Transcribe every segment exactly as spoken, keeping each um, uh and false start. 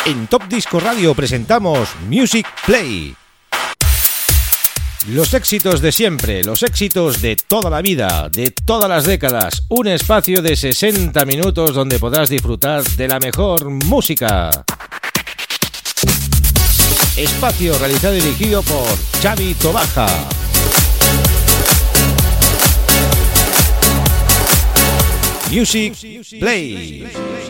En Top Disco Radio presentamos Music Play. Los éxitos de siempre, los éxitos de toda la vida, de todas las décadas. Un espacio de sesenta minutos donde podrás disfrutar de la mejor música. Espacio realizado y dirigido por Xavi Tobaja. Music Play.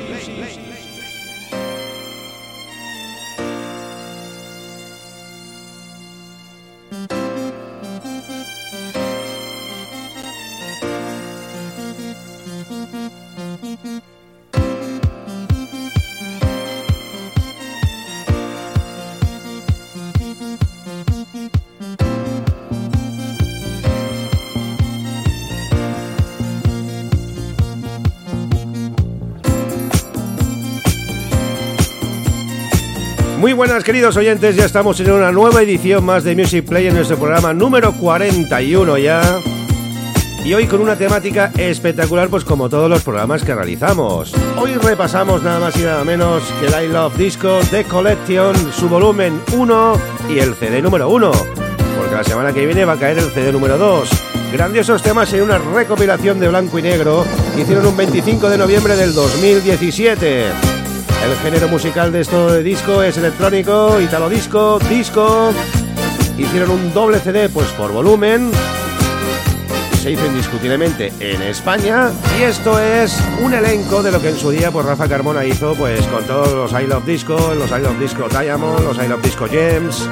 Muy buenas, queridos oyentes, ya estamos en una nueva edición más de Music Play en nuestro programa número cuarenta y uno ya. Y hoy con una temática espectacular, pues como todos los programas que realizamos. Hoy repasamos nada más y nada menos que el I Love Disco The Collection, su volumen uno y el C D número uno. Porque la semana que viene va a caer el C D número dos. Grandiosos temas en una recopilación de blanco y negro que hicieron un veinticinco de noviembre del dos mil diecisiete. El género musical de esto de disco es electrónico, italo disco, disco. Hicieron un doble C D pues por volumen. Se hizo indiscutiblemente en España. Y esto es un elenco de lo que en su día pues Rafa Carmona hizo pues con todos los I Love Disco, los I Love Disco Diamond, los I Love Disco Gems.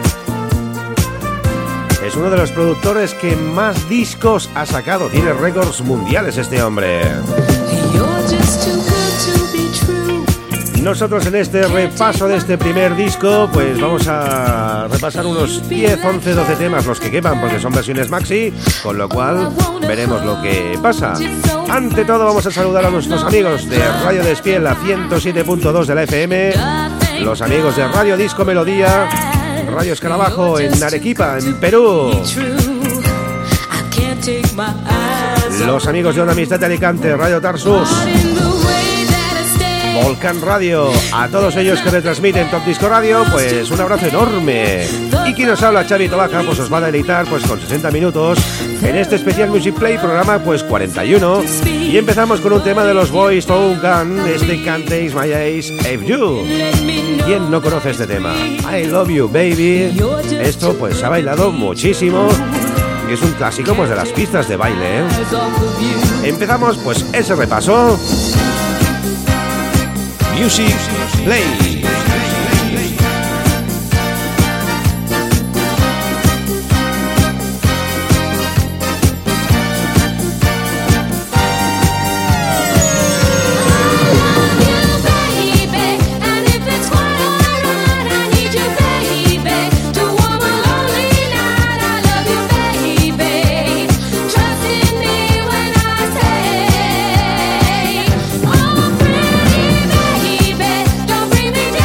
Es uno de los productores que más discos ha sacado. Tiene récords mundiales este hombre. Nosotros en este repaso de este primer disco pues vamos a repasar unos diez, once, doce temas, los que quepan, porque son versiones maxi, con lo cual veremos lo que pasa. Ante todo vamos a saludar a nuestros amigos de Radio Despiel a ciento siete punto dos de la F M, los amigos de Radio Disco Melodía, Radio Escarabajo en Arequipa, en Perú, los amigos de Onda Amistad de Alicante, Radio Tarsus, Volcán Radio, a todos ellos que retransmiten Top Disco Radio, pues un abrazo enorme. Y quien nos habla, Xavi Tobaja, pues os va a deleitar pues con sesenta minutos en este especial Music Play, programa pues cuarenta y uno. Y empezamos con un tema de los Boys to Gun, este Can't Taste My Eyes Off You. ¿Quién no conoce este tema? I Love You Baby. Esto pues se ha bailado muchísimo y es un clásico pues de las pistas de baile, ¿eh? Empezamos pues ese repaso. Music Play. Bring me down.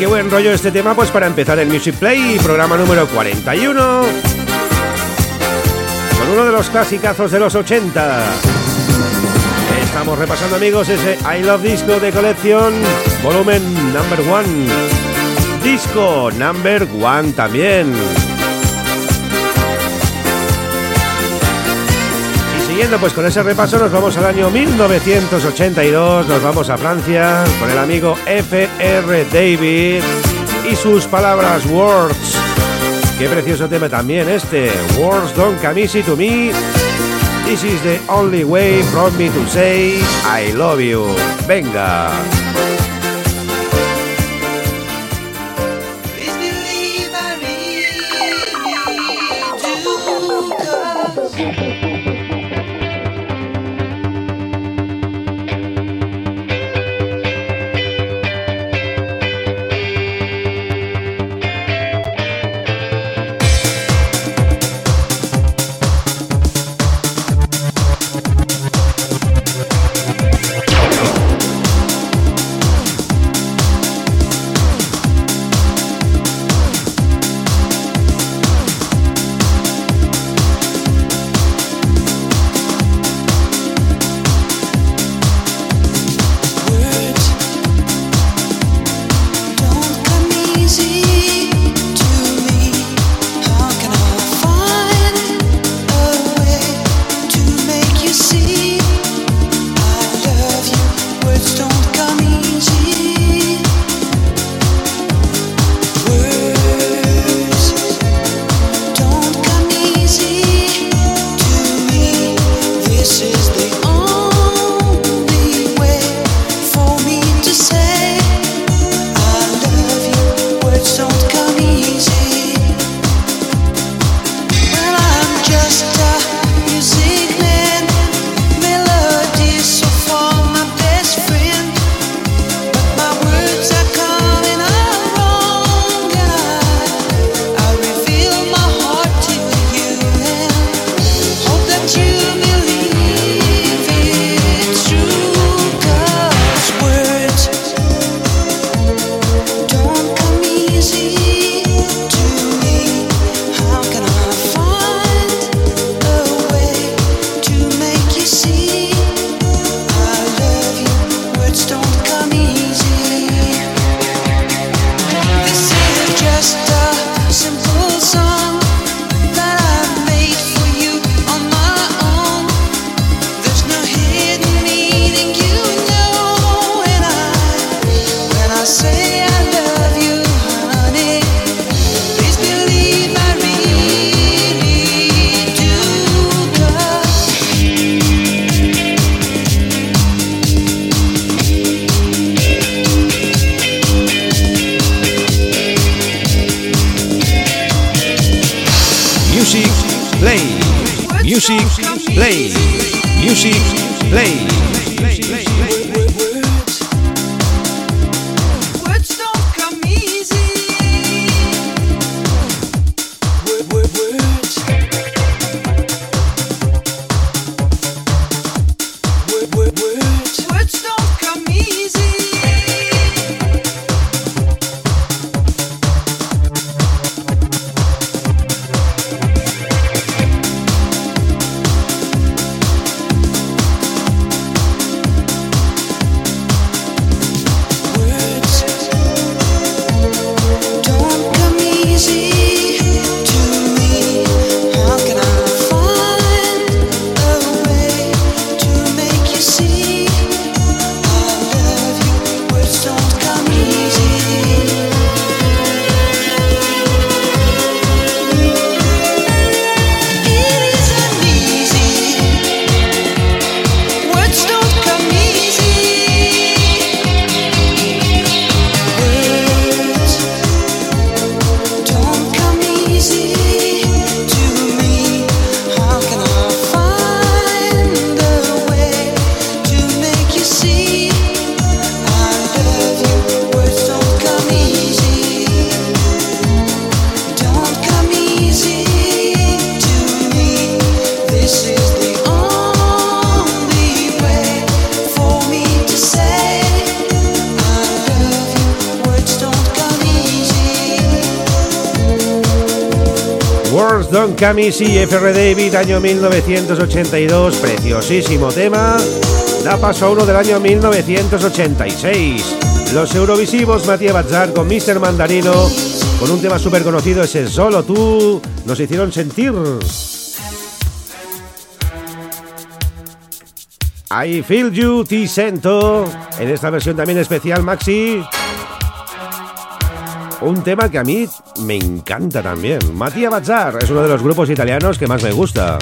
qué buen rollo este tema pues para empezar el Music Play, programa número cuarenta y uno, con uno de los clasicazos de los ochenta. Estamos repasando, amigos, ese I Love Disco de colección, volumen number one. Disco number one también. Siguiendo pues con ese repaso, nos vamos al año mil novecientos ochenta y dos, nos vamos a Francia con el amigo F R David y sus palabras Words. Qué precioso tema también este, Words don't come easy to me, this is the only way from me to say I love you. Venga. Music Play. Music Play. Don Camis y F R David, año mil novecientos ochenta y dos, preciosísimo tema. Da paso a uno del año mil novecientos ochenta y seis. Los Eurovisivos, Matías Bazar con mister Mandarino, con un tema súper conocido, ese Solo Tú, nos hicieron sentir. I Feel You, Ti Sento, en esta versión también especial, Maxi. Un tema que a mí me encanta también. Matías Bazar es uno de los grupos italianos que más me gusta.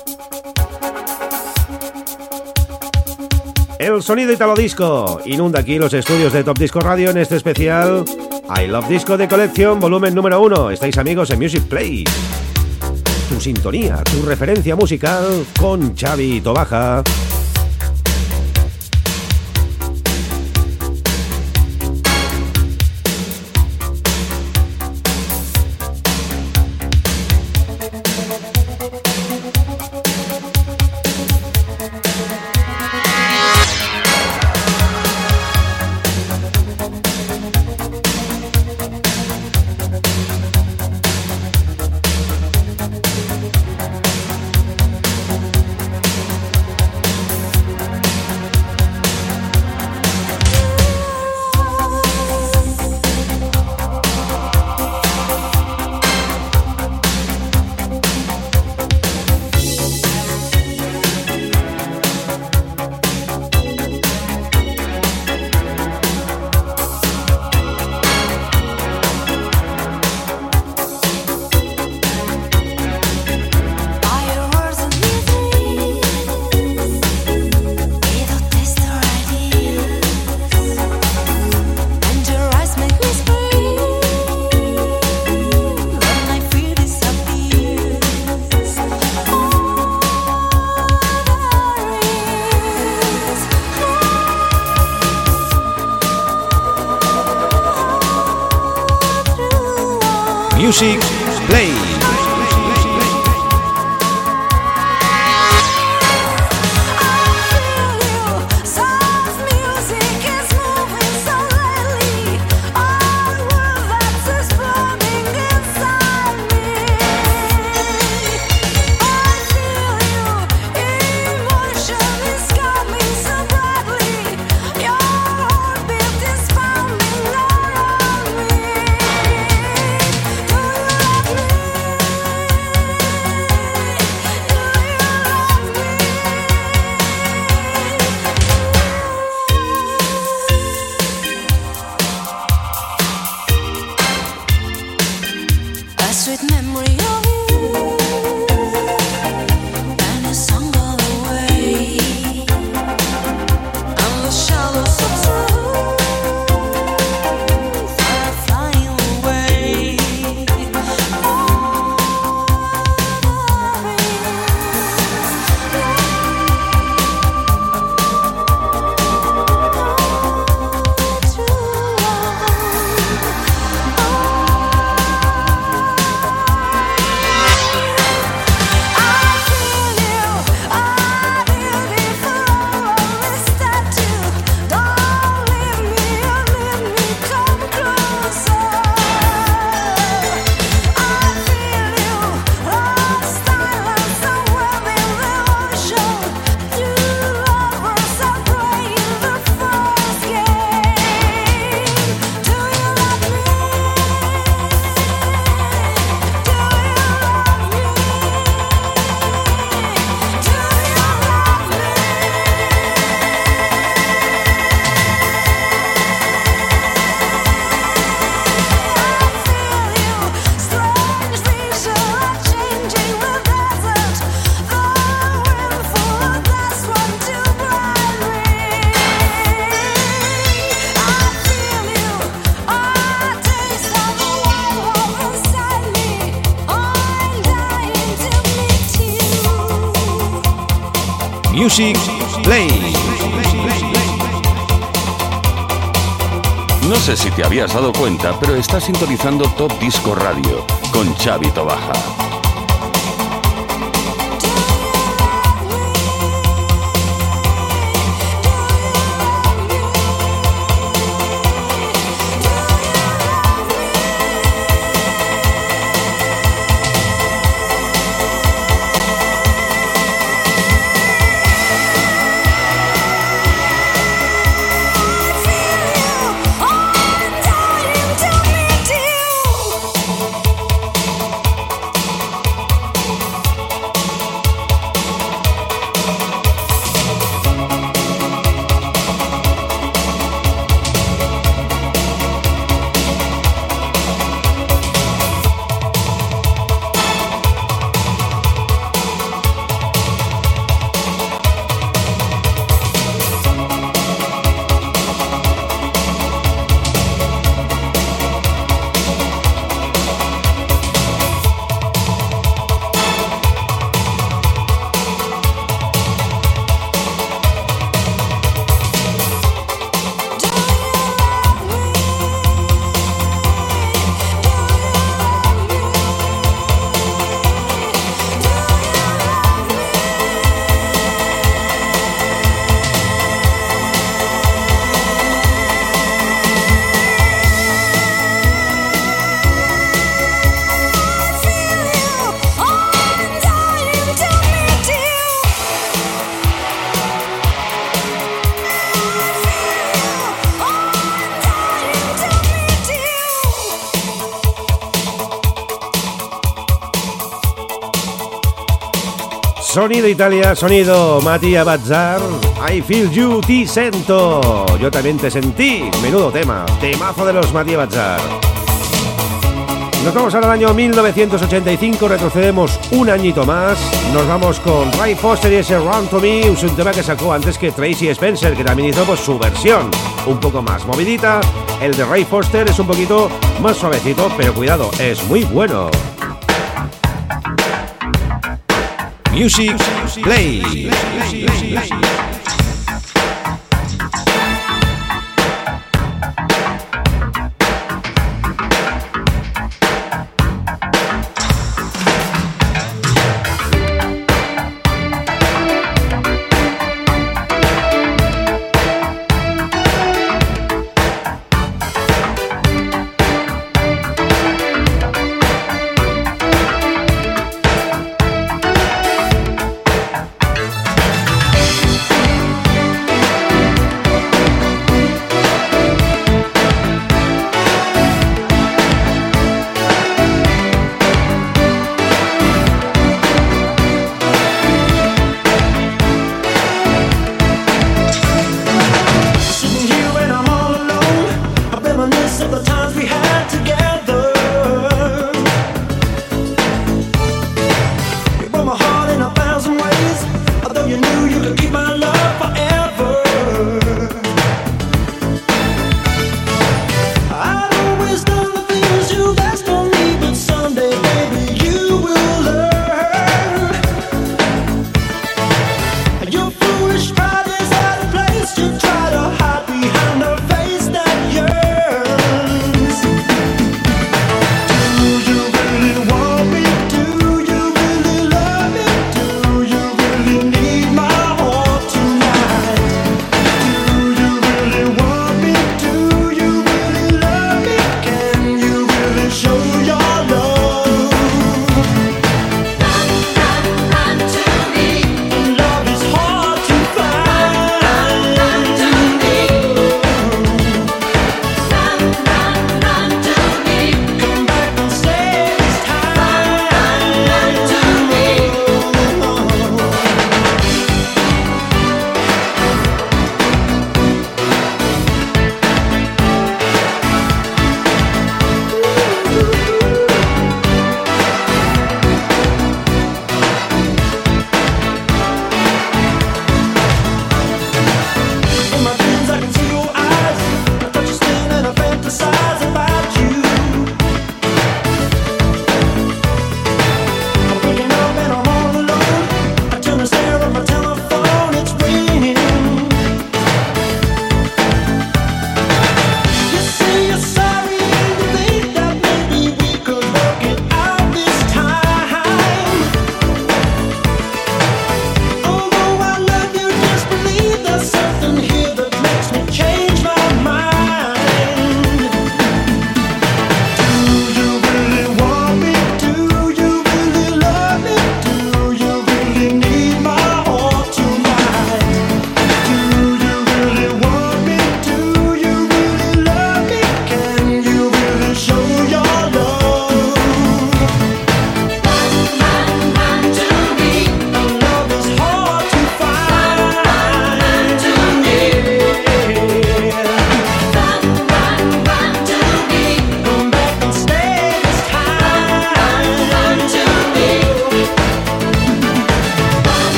El sonido italo disco inunda aquí los estudios de Top Disco Radio en este especial I Love Disco de colección, volumen número uno. Estáis, amigos, en Music Play. Tu sintonía, tu referencia musical con Xavi Tobaja. Music Play. Music Play. No sé si te habías dado cuenta, pero estás sintonizando Top Disco Radio con Xavi Tobaja. Sonido Italia, sonido Mattia Bazzar. I feel you, ti sento. Yo también te sentí. Menudo tema, temazo de los Mattia Bazzar. Nos vamos al año mil novecientos ochenta y cinco, retrocedemos un añito más. Nos vamos con Ray Foster y ese Run to Me, es un tema que sacó antes que Tracy Spencer, que también hizo pues, su versión un poco más movidita. El de Ray Foster es un poquito más suavecito, pero cuidado, es muy bueno. Music Play.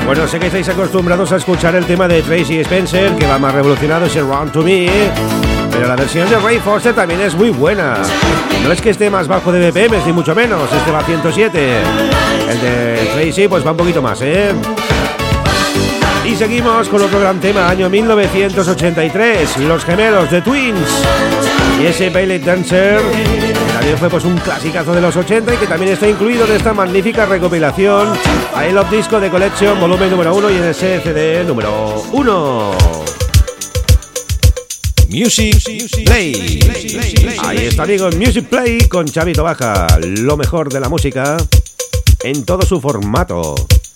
Bueno, sé que estáis acostumbrados a escuchar el tema de Tracy Spencer, que va más revolucionado, es el Run to Me, pero la versión de Ray Foster también es muy buena. No es que esté más bajo de B P Ms, ni mucho menos, este va a ciento siete. El de Tracy pues va un poquito más, ¿eh? Y seguimos con otro gran tema, año mil novecientos ochenta y tres, Los Gemelos de Twins. Y ese Ballet Dancer, que también fue pues un clasicazo de los ochenta y que también está incluido en esta magnífica recopilación I Love Disco de Collection, volumen número uno y en ese C D número uno. Music Play. Ahí está, amigos, Music Play con Chavito Baja, lo mejor de la música en todo su formato.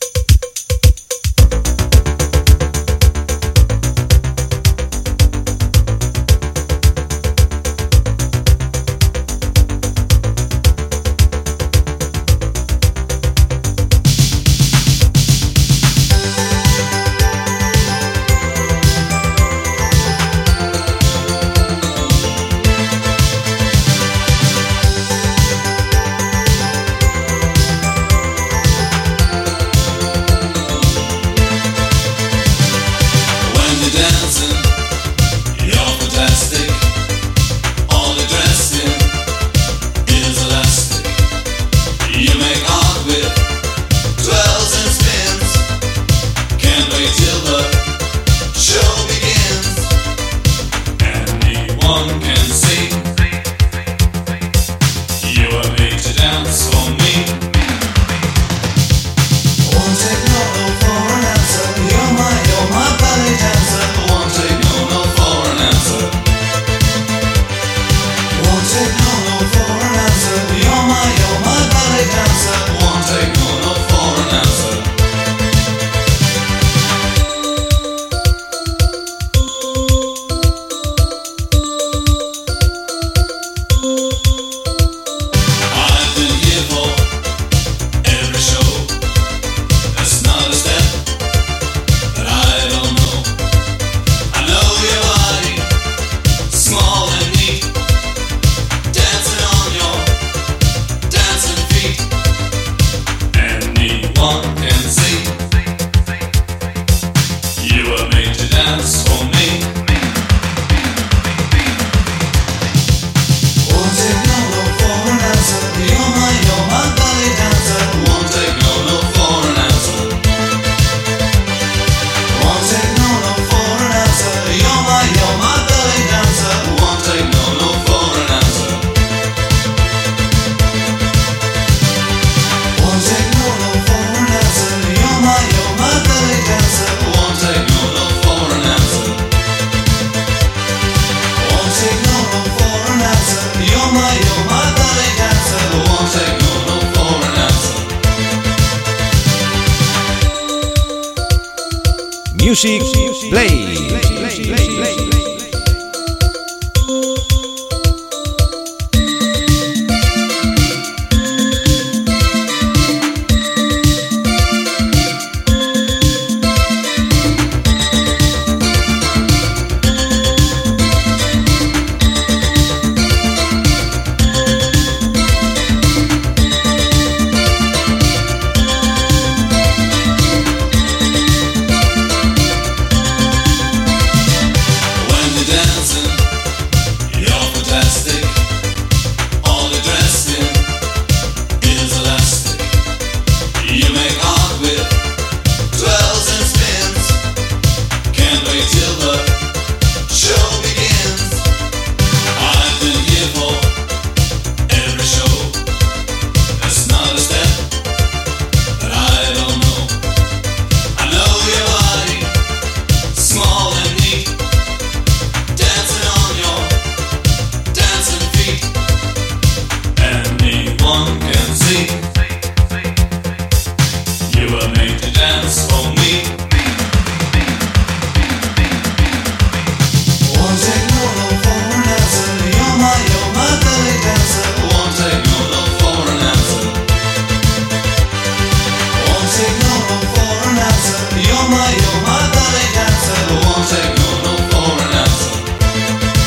Music Play.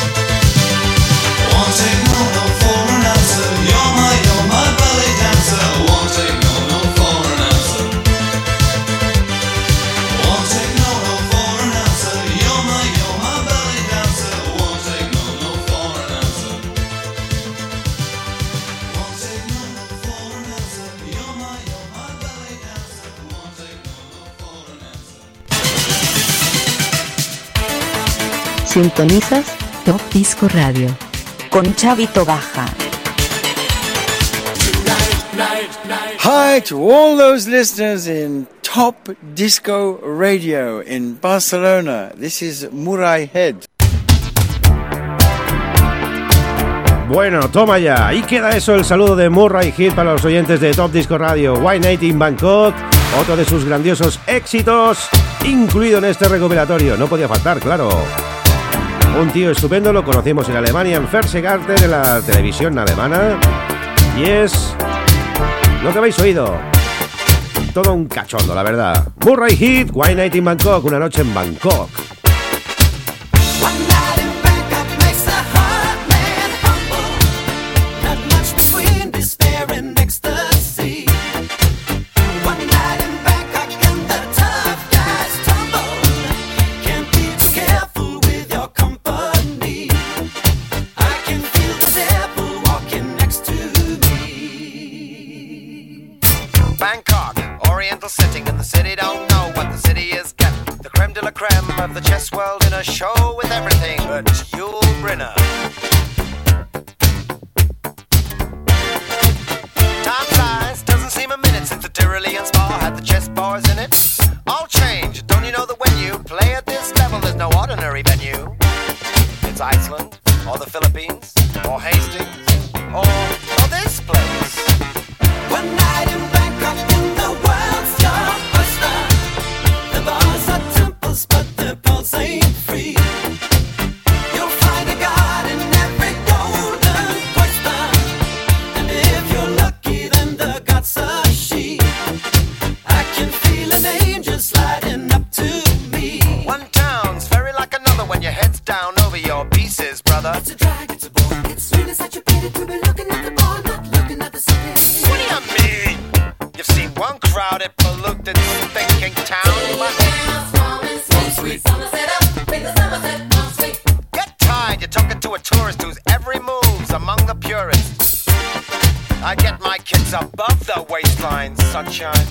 You're my, you're my belly dancer. Sintonizas Top Disco Radio con Chavito Baja. Hi to all those listeners in Top Disco Radio in Barcelona. This is Murray Head. Bueno, toma ya. Ahí queda eso, el saludo de Murray Head para los oyentes de Top Disco Radio. White Night in Bangkok, otro de sus grandiosos éxitos, incluido en este recopilatorio. No podía faltar, claro. Un tío estupendo, lo conocimos en Alemania, en Fernsehgarten, en la televisión alemana. Y es lo que habéis oído. Todo un cachondo, la verdad. Murray Head, White Night in Bangkok, una noche en Bangkok. Setting in the city, don't know what the city is getting. The creme de la creme of the chess world in a show with everything but Yul Brynner. Time flies, doesn't seem a minute since the Tyrolean Spa had the chess bars in it. All change, don't you know that when you play at this level, there's no ordinary venue? It's Iceland, or the Philippines, or Hastings, or, or this place. One night in Bangkok in the world's your oyster. The bars are temples, but the pulse ain't free. You'll find a god in every golden oyster, and if you're lucky, then the god's a she. I can feel an angel sliding up to me. One town's very like another when your head's down over your pieces, brother. It's a drag, it's a bore, it's really such a pity to be looking at the bar, not looking at the city. What do you mean? You've seen one crowded, polluted, thinking town. Get tired, you're talking to a tourist whose every move's among the purists. I get my kids above the waistline, sunshine.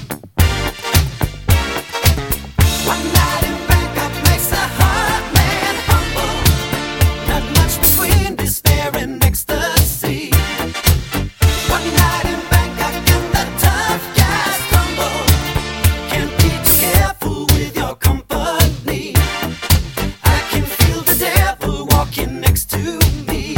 One night in Bangkok makes a hard man humble. Not much between despair and ecstasy. One night in Bangkok and the tough guys stumble. Can't be too careful with your company. I can feel the devil walking next to me.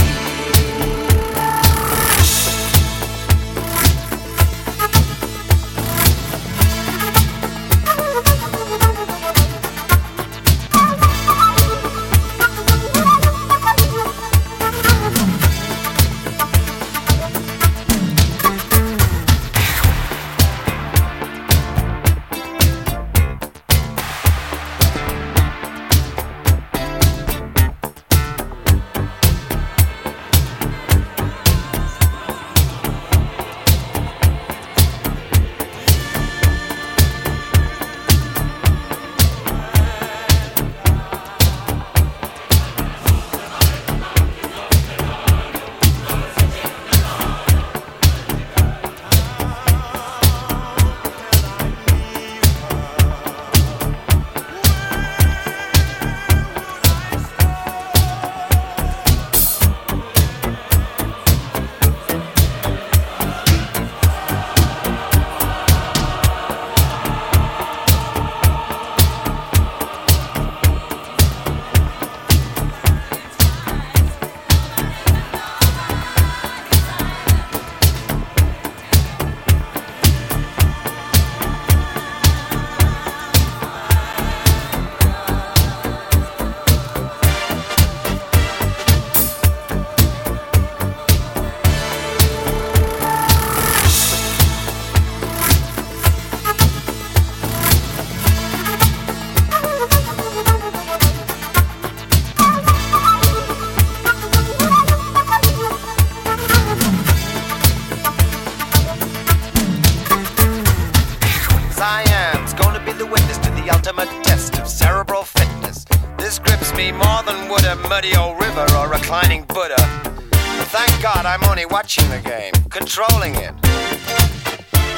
Muddy old river or reclining Buddha. Thank God I'm only watching the game, controlling it.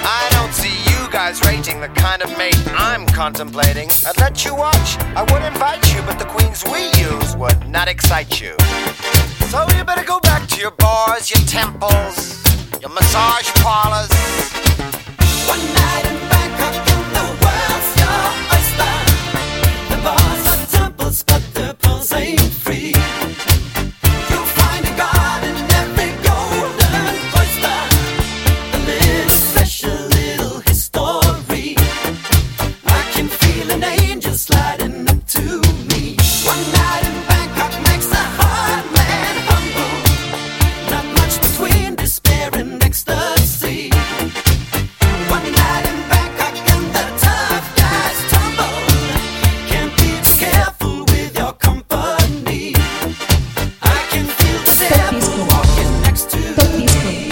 I don't see you guys rating the kind of mate I'm contemplating. I'd let you watch, I would invite you, but the queens we use would not excite you. So you better go back to your bars, your temples, your massage parlors. One night in Bangkok and the world's your oyster. The bars are temples, but the pearls ain't free. You'll find a god in every golden oyster. A little special, little history. I can feel an angel sliding up to me. One night in Bangkok makes a hard man humble. Not much between despair and ecstasy. One night in Bangkok and the tough guys tumble. Can't be too careful with your company. I can feel the devil walking next to me.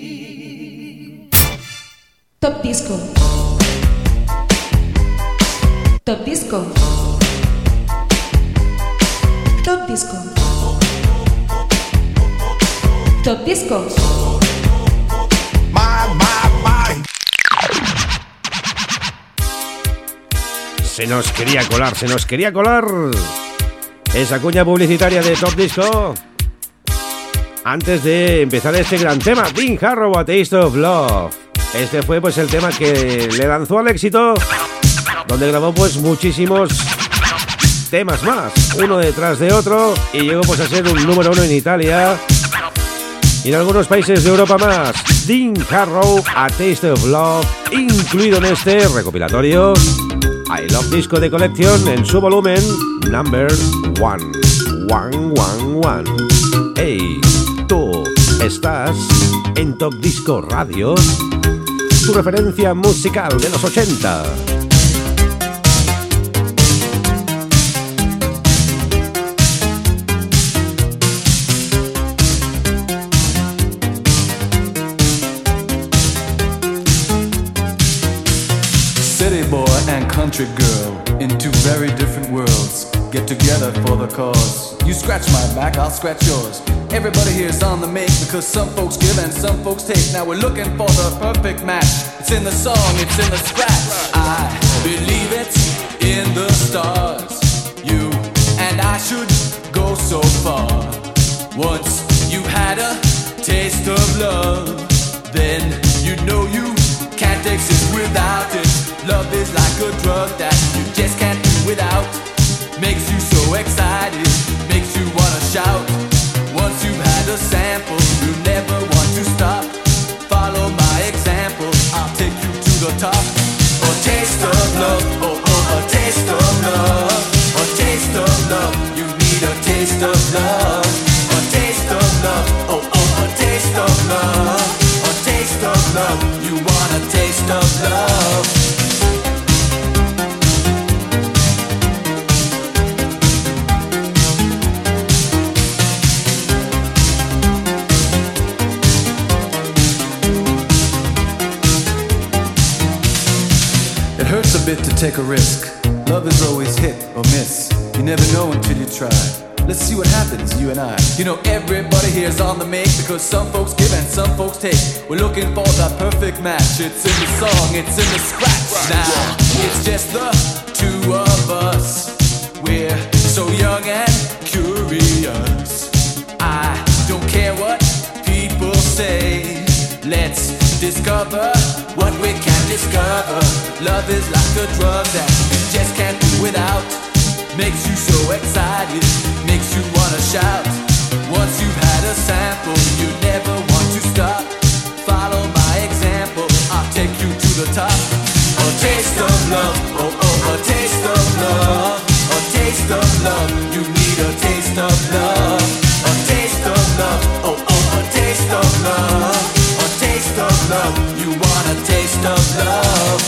Top Disco. Top Disco. Top Disco. Top Disco. Se nos quería colar, se nos quería colar esa cuña publicitaria de Top Disco antes de empezar este gran tema, Dean Harrow, A Taste of Love. Este fue pues el tema que le lanzó al éxito, donde grabó pues muchísimos temas más, uno detrás de otro, y llegó pues a ser un número uno en Italia y en algunos países de Europa más. Dean Harrow, A Taste of Love, incluido en este recopilatorio I Love Disco de Collection en su volumen Number One. One, one, one. Hey, tú estás en Top Disco Radio, tu referencia musical de los ochenta. City boy and country girl in two very different worlds get together for the cause. You scratch my back, I'll scratch yours. Everybody here's on the make because some folks give and some folks take. Now we're looking for the perfect match. It's in the song, it's in the scratch. I believe it in the stars. You and I should go so far. Once you had a taste of love, then you know you can't exist without it. Love is like a drug that you just can't do without. Makes you so excited, makes you wanna shout. Once you've had a sample, you never want to stop. Follow my example, I'll take you to the top. A taste of love, oh oh, a taste of love. A taste of love, you need a taste of love. A taste of love, oh oh, a taste of love. A taste of love, you want a taste of love. Hurts a bit to take a risk. Love is always hit or miss. You never know until you try. Let's see what happens, you and I. You know everybody here's on the make because some folks give and some folks take. We're looking for the perfect match. It's in the song, it's in the scratch. Now it's just the two of us. We're so young and curious. I don't care what people say. Let's discover what we can discover. Love is like a drug that you just can't do without. Makes you so excited, makes you wanna shout. Once you've had a sample, you never want to stop. Follow my example, I'll take you to the top. A taste of love, oh oh, a taste of love. A taste of love, you need a taste of love. A taste of love, oh oh, a taste of love. A taste of love, you want a taste of love.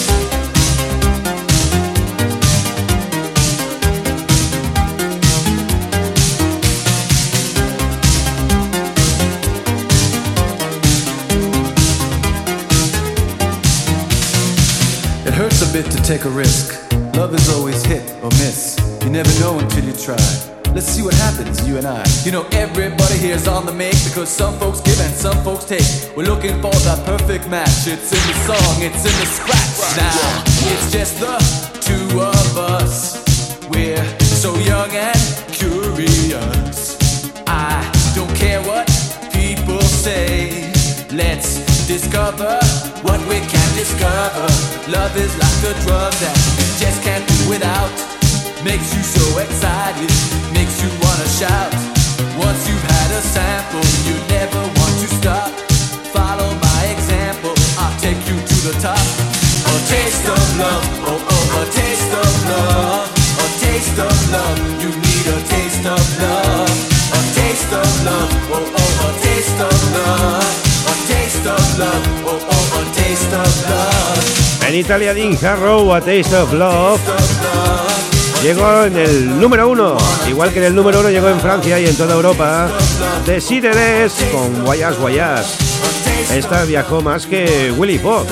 It hurts a bit to take a risk. Love is always hit or miss. You never know until you try. let's see what happens, you and I. You know, everybody here's on the make because some folks give and some folks take. We're looking for that perfect match. It's in the song, it's in the scratch. Now, it's just the two of us. We're so young and curious. I don't care what people say. Let's discover what we can discover. Love is like a drug that you just can't do without. Makes you so excited, makes you wanna shout. Once you've had a sample, you never want to stop. Follow my example, I'll take you to the top. A taste of love, oh oh, a taste of love. A taste of love, you need a taste of love. A taste of love, oh oh, a taste of love. A taste of love, oh oh, a taste of love. En Italia, Dean Harrow, A Taste of Love, llegó en el número uno, igual que en el número uno llegó en Francia y en toda Europa. Desideres con Guayas Guayas. Esta viajó más que Willy Fox.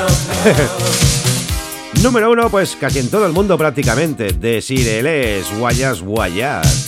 Número uno, pues casi en todo el mundo prácticamente. Desideres, Guayas Guayas.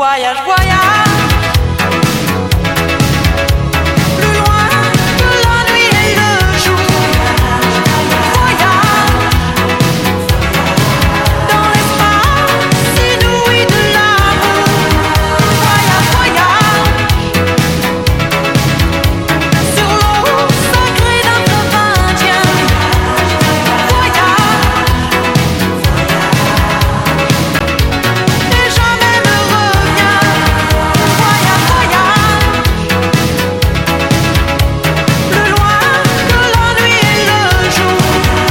Voyage, voyage. Plus loin que la nuit et le jour. Voyage. Dans l'espace inouï de l'amour. Voyage, voyage. Sur l'eau sacrée d'un fleuve indien. Voyage. Et jamais me revient. Voyage, voyage. Plus loin que la nuit et le jour.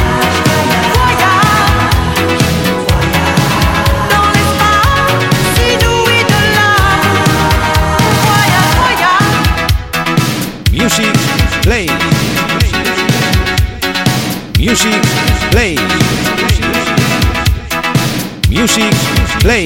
Voyage. Dans l'espace inouï de l'amour. Voyage, voyage. Music Play. Music Play. Music Play.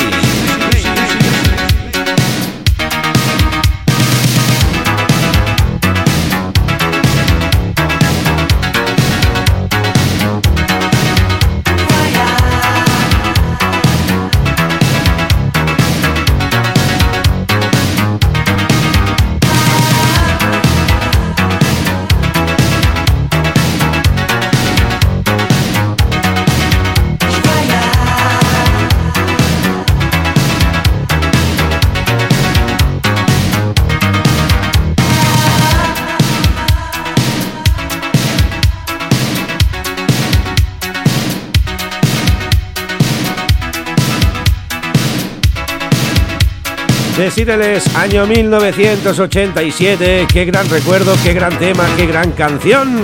Decideles, año mil novecientos ochenta y siete, qué gran recuerdo, qué gran tema, qué gran canción.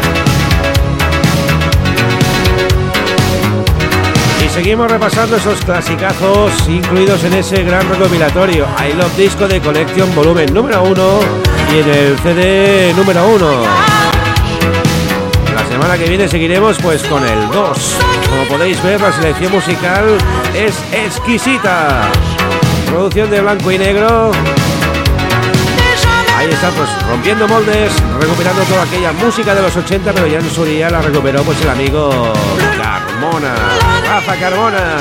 Y seguimos repasando esos clasicazos incluidos en ese gran recopilatorio I Love Disco de Collection volumen número uno y en el C D número uno. La semana que viene seguiremos pues con el dos. Como podéis ver, la selección musical es exquisita. Producción de blanco y negro. Ahí está, pues rompiendo moldes, recuperando toda aquella música de los ochenta, pero ya en su día la recuperó pues el amigo Carmona, Rafa Carmona.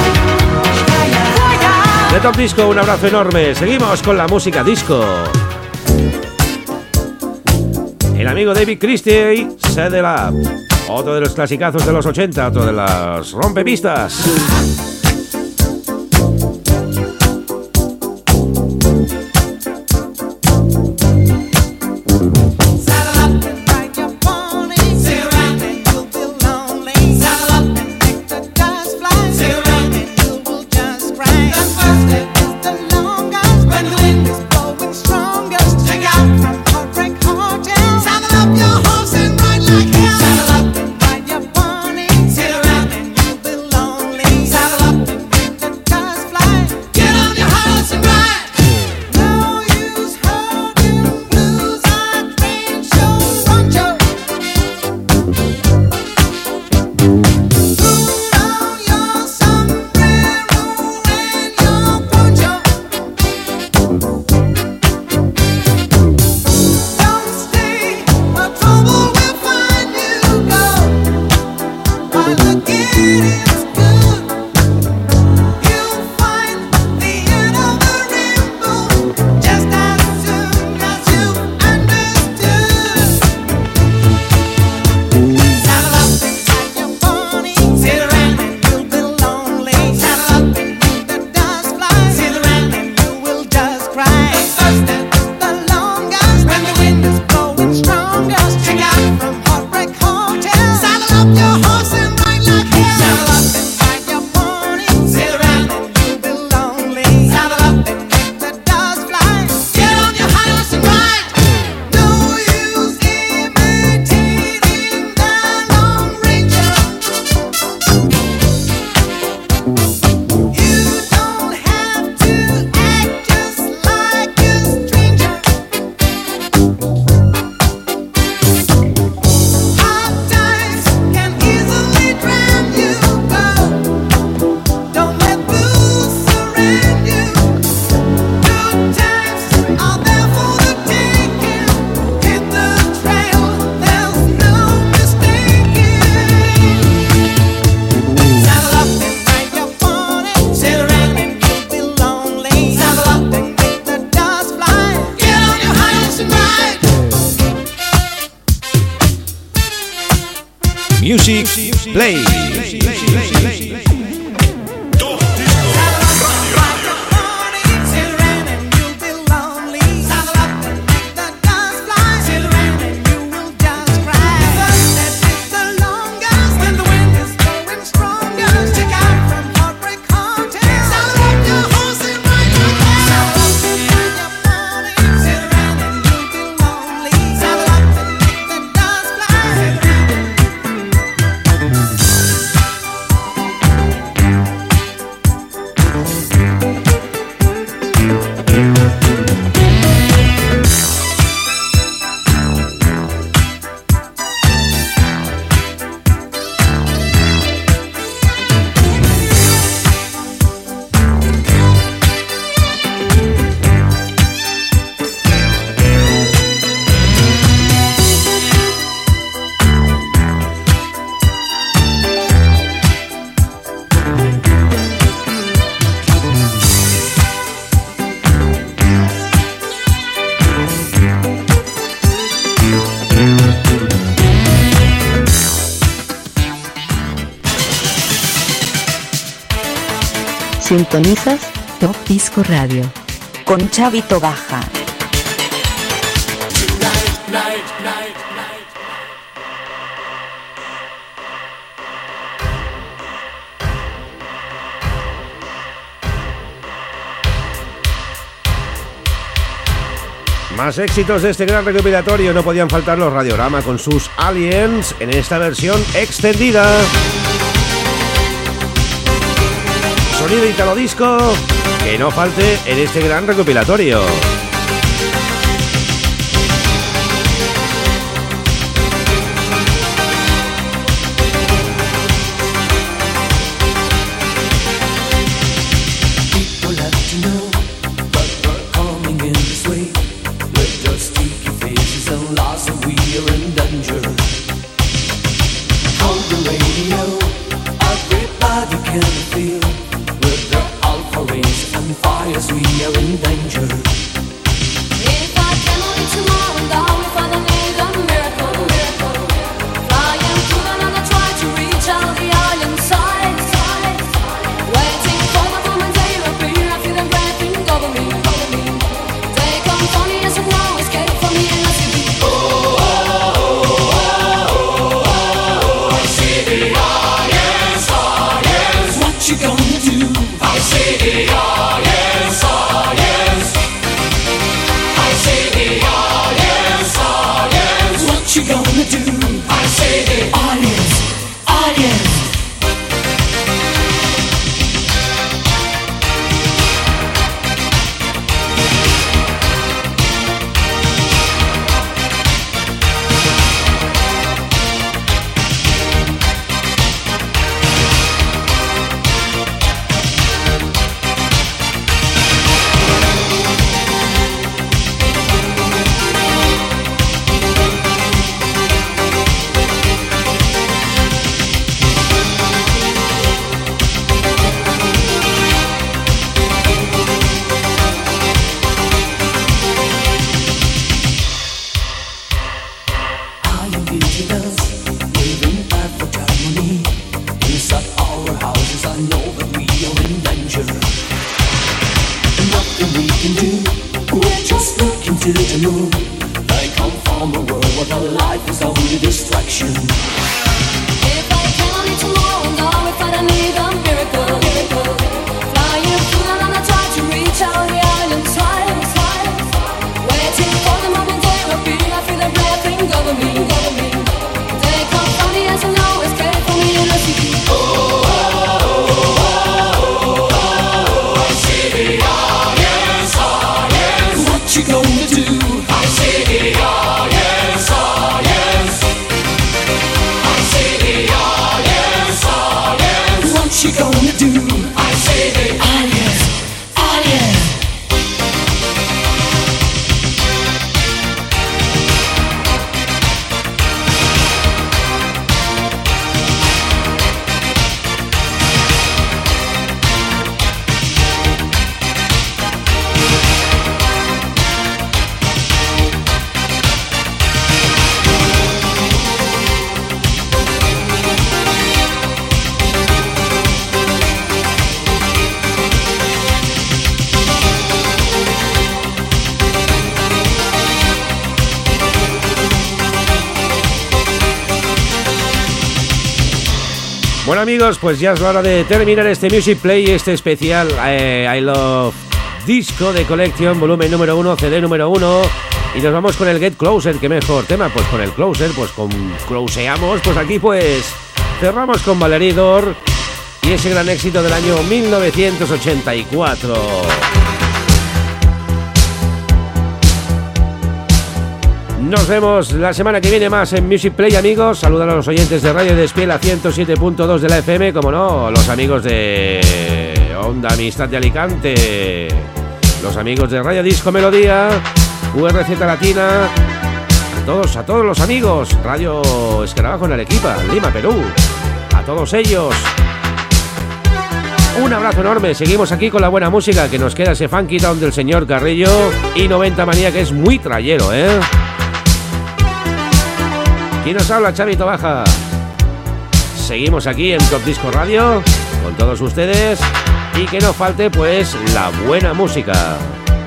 De Top Disco, un abrazo enorme. Seguimos con la música disco. El amigo David Christie, Set It Up. Otro de los clasicazos de los ochenta, otro de las rompepistas. Saddle up Music Play. Sintonizas Top Disco Radio con Chavito Baja. Más éxitos de este gran recopilatorio, no podían faltar los Radiorama con sus Aliens en esta versión extendida. Sonido italo disco que no falte en este gran recopilatorio. I say the audience, audience. Bueno amigos, pues ya es la hora de terminar este Music Play, este especial eh, I Love Disco de Collection, volumen número uno, C D número uno. Y nos vamos con el Get Closer, ¿qué mejor tema? Pues con el Closer, pues con closeamos, pues aquí pues cerramos con Valerie Dor y ese gran éxito del año mil novecientos ochenta y cuatro. Nos vemos la semana que viene más en Music Play, amigos. Saludar a los oyentes de Radio Despiel a ciento siete punto dos de la F M, como no, los amigos de Onda Amistad de Alicante, los amigos de Radio Disco Melodía, U R Z Latina, a todos, a todos los amigos, Radio Escarabajo en Arequipa, Lima, Perú, a todos ellos. Un abrazo enorme, seguimos aquí con la buena música, que nos queda ese Funky Town del señor Carrillo y noventa Manía, que es muy trayero, ¿eh? ¿Quién nos habla? Chavito Baja. Seguimos aquí en Top Disco Radio con todos ustedes y que no falte pues la buena música.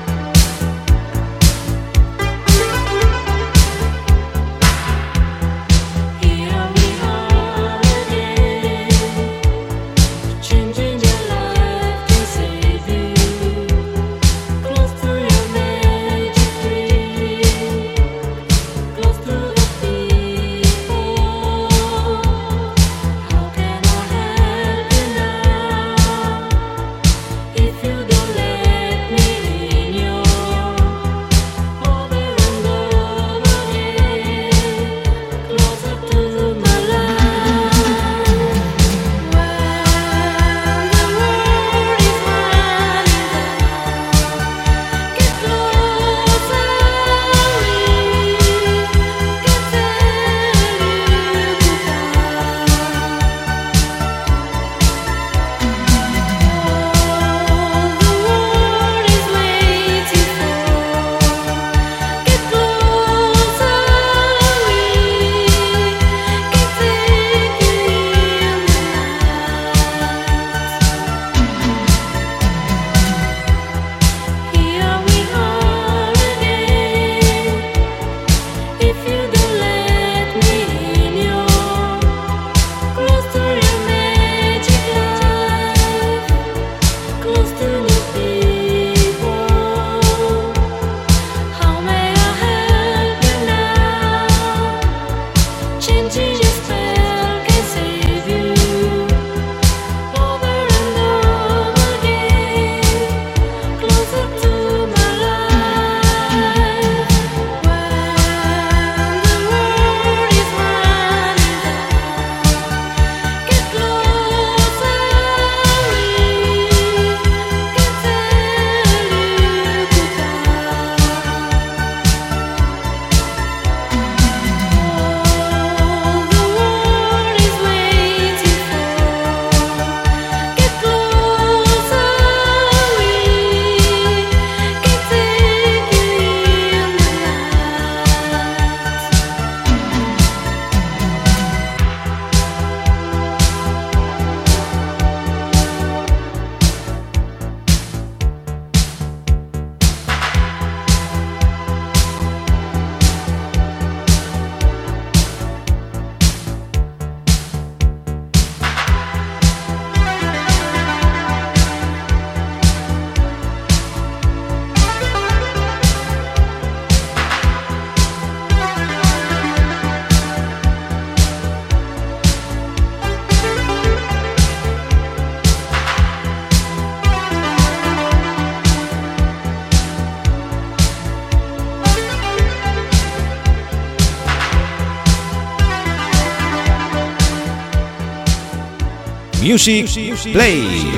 Music Play.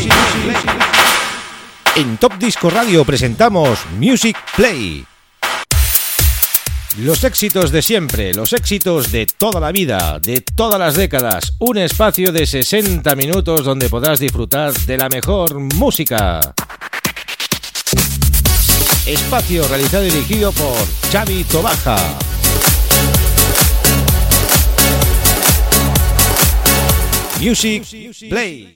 En Top Disco Radio presentamos Music Play. Los éxitos de siempre, los éxitos de toda la vida, de todas las décadas. Un espacio de sesenta minutos donde podrás disfrutar de la mejor música. Espacio realizado y dirigido por Chavito Baja. Music Play.